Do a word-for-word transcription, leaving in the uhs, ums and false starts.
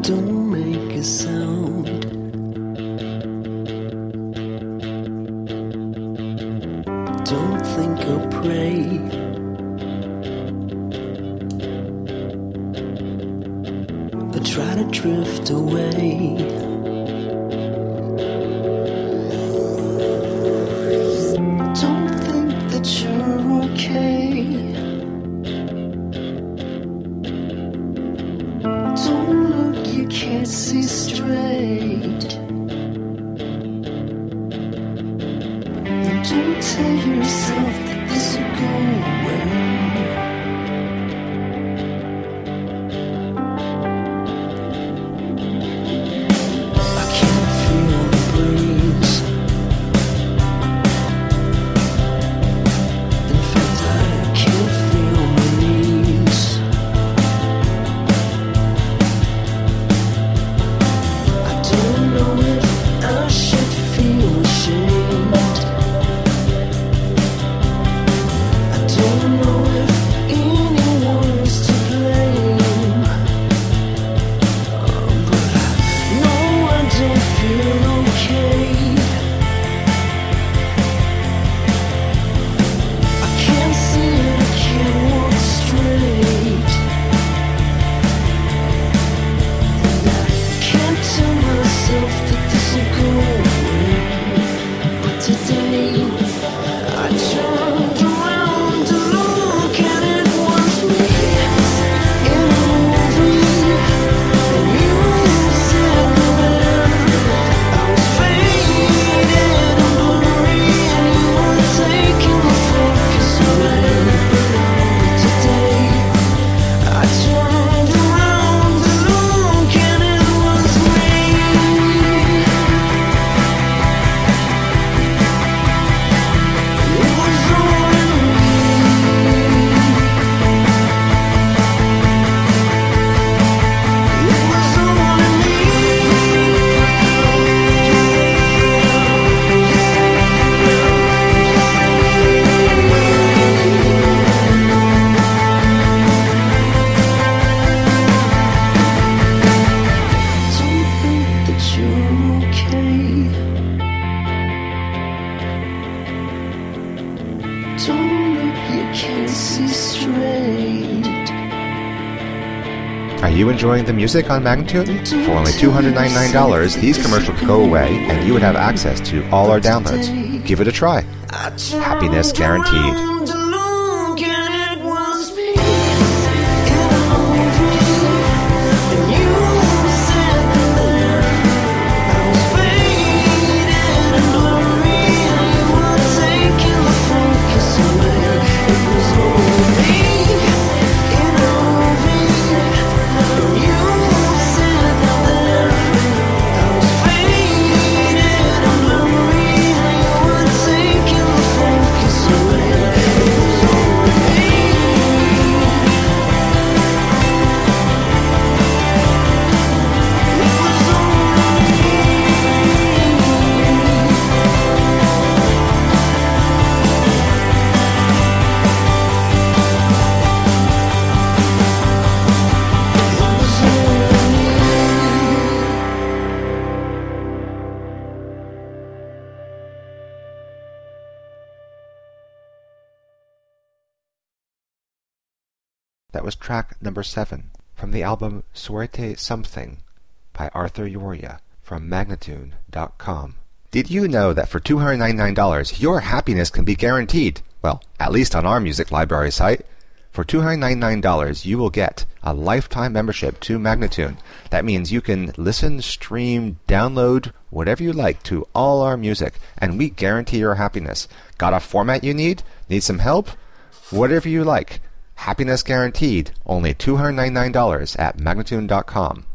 Don't make a sound. Don't think or pray. Or try to drift away. Don't think that you're okay. Don't look, you can't see straight. And don't tell yourself that this will go away. I can't feel the breeze. In fact, I can't feel my knees. I don't know if I should feel ashamed. I don't know if anyone's to blame. Oh, but I know I don't feel okay. I can't see it, I can't walk straight. And I can't tell myself that this will go away. But today I turned around to look and it was me in a movie. And you said that I was faded and blurry, and you were taking the focus away. But today I turned around to look and it was me. It was all in me. It was all in me. Don't think that you're okay. Don't look, you can't see straight. Are you enjoying the music on Magnitude? For only two hundred ninety-nine dollars, these commercials could go away and you would have access to all our downloads. Give it a try. Happiness guaranteed. That was track number seven from the album Suerte Something by Arthur Yoria from Magnatune dot com. Did you know that for two hundred ninety-nine dollars your happiness can be guaranteed? Well, at least on our music library site. For two hundred ninety-nine dollars you will get a lifetime membership to Magnatune. That means you can listen, stream, download, whatever you like to all our music, and we guarantee your happiness. Got a format you need? Need some help? Whatever you like. Happiness guaranteed. Only two hundred ninety-nine dollars at Magnatune dot com.